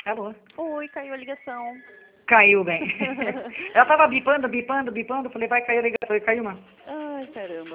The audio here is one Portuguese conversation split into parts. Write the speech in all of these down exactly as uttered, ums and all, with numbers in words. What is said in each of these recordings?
Alô? Oi, caiu a ligação. Caiu bem. Ela tava bipando, bipando, bipando. Falei, vai cair a ligação. E caiu, mano. Ai, caramba.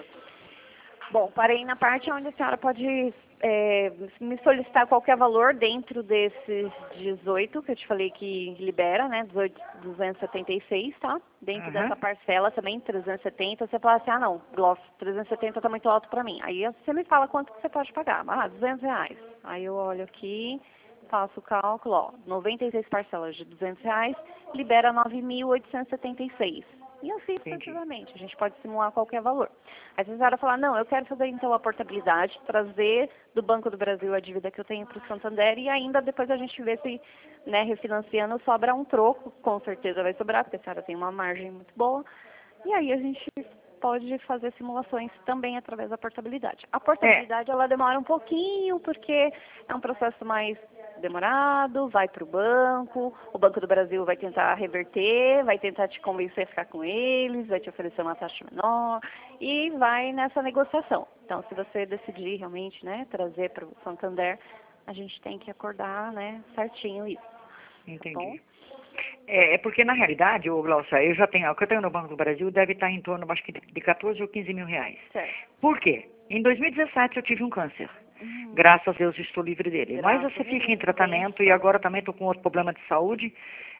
Bom, parei na parte onde a senhora pode é, me solicitar qualquer valor dentro desses dezoito, que eu te falei que libera, né? dezoito, duzentos e setenta e seis, tá? Dentro Aham. dessa parcela também, trezentos e setenta, você fala assim, ah não, Gloss, trezentos e setenta tá muito alto pra mim. Aí você me fala quanto que você pode pagar. Ah, duzentos reais. Aí eu olho aqui, faço o cálculo, ó, noventa e seis parcelas de duzentos reais, libera nove mil oitocentos e setenta e seis. E assim Entendi. sucessivamente, a gente pode simular qualquer valor. Aí se a senhora falar, não, eu quero fazer então a portabilidade, trazer do Banco do Brasil a dívida que eu tenho para o Santander e ainda depois a gente vê se, né, refinanciando, sobra um troco, com certeza vai sobrar, porque a senhora tem uma margem muito boa. E aí a gente pode fazer simulações também através da portabilidade. A É, portabilidade, ela demora um pouquinho, porque é um processo mais demorado, vai para o banco, o Banco do Brasil vai tentar reverter, vai tentar te convencer a ficar com eles, vai te oferecer uma taxa menor e vai nessa negociação. Então, se você decidir realmente, né, trazer para o Santander, a gente tem que acordar, né, certinho isso, tá bom? entendi. É, é porque, na realidade, ô Glaucia, eu já tenho, o que eu tenho no Banco do Brasil deve estar em torno, acho que, de quatorze ou quinze mil reais. Certo. Por quê? Em dois mil e dezessete eu tive um câncer. Hum, Graças a Deus estou livre dele. Mas graças você a fica em Deus, tratamento e benção. agora também estou com outro problema de saúde.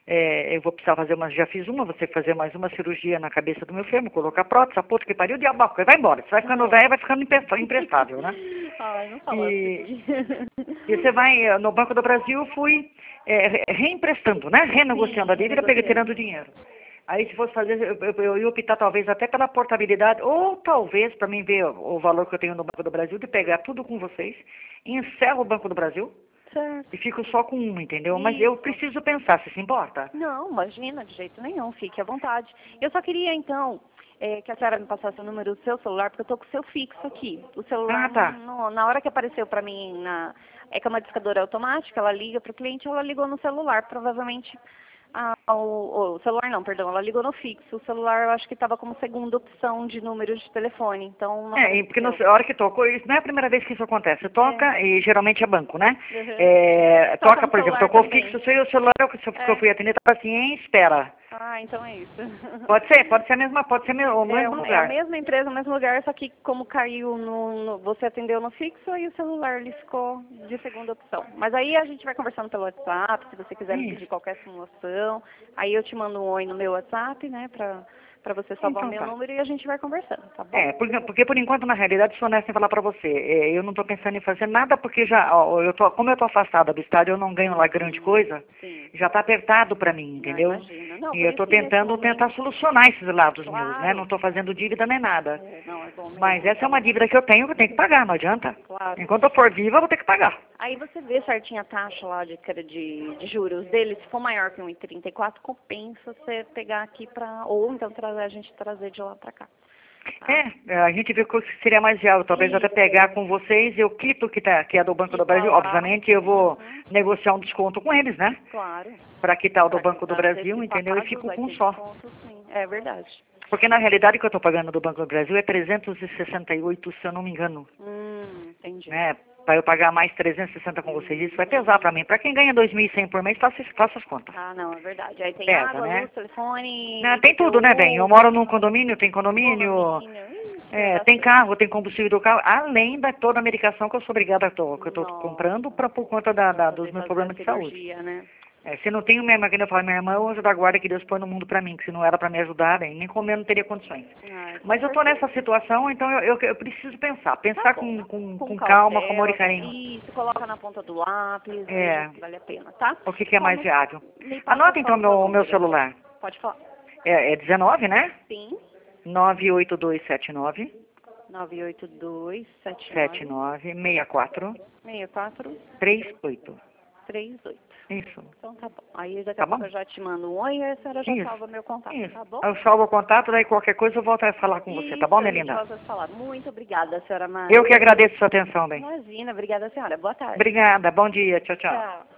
É, eu vou precisar fazer uma, já fiz uma, vou ter que fazer mais uma cirurgia na cabeça do meu fêmur, colocar prótese, a puta que pariu, diabo, vai embora. Você vai ficando velho, vai ficando impresta- imprestável, né? Ai, não fala E, assim. e você vai, eh, no Banco do Brasil, fui eh, re- reemprestando, né? Renegociando Sim, a dívida, peguei renegociando. tirando dinheiro. Aí se fosse fazer, eu, eu, eu ia optar talvez até pela portabilidade, ou talvez, para mim ver o, o valor que eu tenho no Banco do Brasil, de pegar tudo com vocês, encerro o Banco do Brasil Certo. e fico só com um, entendeu? Mas eu Isso. preciso pensar, se se importa? Não, imagina, de jeito nenhum, fique à vontade. Eu só queria, então, eh, que a senhora me passasse o número do seu celular, porque eu tô com o seu fixo aqui. O celular, Ah, não, tá. não- na hora que apareceu para mim, na, é que é uma discadora automática, ela liga para o cliente, ela ligou no celular, provavelmente. Ah, o, o celular não, perdão, ela ligou no fixo. O celular eu acho que estava como segunda opção de número de telefone, então não É, e porque na apareceu. hora que tocou, isso não é a primeira vez que isso acontece. É. Toca, e geralmente é banco, né? Uhum. É, Toca toca, no por exemplo, celular tocou também. fixo, sei o celular que eu que eu É. fui atender, estava assim, em espera. Ah, então é isso. Pode ser, pode ser a mesma, pode ser o É, mesmo um- é a lugar. mesma empresa, o mesmo lugar, só que como caiu no, no- você atendeu no fixo, aí o celular ele ficou de segunda opção. Mas aí a gente vai conversando pelo WhatsApp, se você quiser me pedir Isso. qualquer simulação, aí eu te mando um oi no meu WhatsApp, né, pra, pra você salvar o Então meu tá. número e a gente vai conversando, tá bom? É, porque, porque por enquanto, na realidade, sou honesta em falar pra você. É, eu não tô pensando em fazer nada porque já, ó, eu tô, como eu tô afastada do estádio, eu não ganho lá grande Uhum. coisa, Sim. já tá apertado pra mim, Não, entendeu? imagina. Não, E por eu isso tô que nesse tentando tentar momento, solucionar esses lados meus, né? claro, Não tô fazendo dívida nem nada. é, não, é bom Mas mesmo, essa é então, uma dívida que eu tenho, que eu tenho que pagar, não adianta. claro. Enquanto eu for viva, eu vou ter que pagar. Aí você vê certinho a taxa lá de, de, de juros dele, se for maior que um vírgula trinta e quatro, compensa você pegar aqui pra, ou então trazer, a gente trazer de lá pra cá. Tá? É, a gente vê que seria mais viável, talvez até Isso, pegar com vocês, eu quito que, tá, que é do Banco e do Brasil, falar, obviamente eu vou uhum, negociar um desconto com eles, né? claro, Para quitar o do para Banco do quitar Brasil, entendeu? E antecipado, fico vai com um ter só. desconto sim, é verdade. Porque na realidade o que eu estou pagando do Banco do Brasil é trezentos e sessenta e oito, se eu não me engano. Hum, entendi. Né? Para eu pagar mais trezentos e sessenta com vocês, isso vai pesar para Uhum. mim. Para quem ganha dois mil e cem por mês, faça, faça as contas. Ah, não, é verdade. Aí tem Pesa, água, né? luz, telefone, Não, tem tudo, né, bem? Eu I P T U, moro num condomínio, tem condomínio, condomínio, isso é é, tem bastante. carro, tem combustível do carro, além da toda a medicação que eu sou obrigada a to, que eu estou comprando Nossa, pra, por conta da, para da- dos poder meus fazer a problemas de saúde. cirurgia, né? É, se não tenho minha máquina, eu falo, minha irmã é o anjo da guarda que Deus põe no mundo pra mim, que se não era pra me ajudar, bem, nem comer eu não teria condições. Ai, com Mas eu tô nessa certeza. situação, então eu, eu, eu preciso pensar, Tá pensar bom. com, com, Com com calma, com amor e cautela, com carinho. isso, coloca na ponta do lápis, veja É, se vale a pena, tá? o que, que é mais Como viável. me passa Anota só então o seu meu, o meu número. celular. Pode falar. É, é dezenove, né? Sim. nove oito dois sete nove, nove oito dois sete sete nove nove, seis quatro, seis quatro três oito. três oito. Isso, Então tá bom. Aí daqui a tá pouco bom? eu já te mando um oi e a senhora já Isso, salva meu contato, isso. tá bom? Eu salvo o contato, daí qualquer coisa eu volto a falar com você, tá bom, Isso, a minha gente linda? volta a falar. Muito obrigada, senhora Eu que Márcia. agradeço a sua atenção, bem. Imagina, obrigada, senhora. Boa tarde. Obrigada, bom dia, tchau, tchau. Tchau.